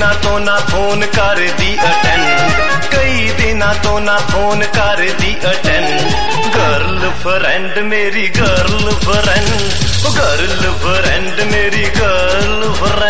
दिना तो ना फोन कर दी अटेंड, कई दिना तो ना फोन कर दी अटेंड। गर्लफ्रेंड मेरी गर्लफ्रेंड, गर्लफ्रेंड मेरी गर्लफ्रेंड।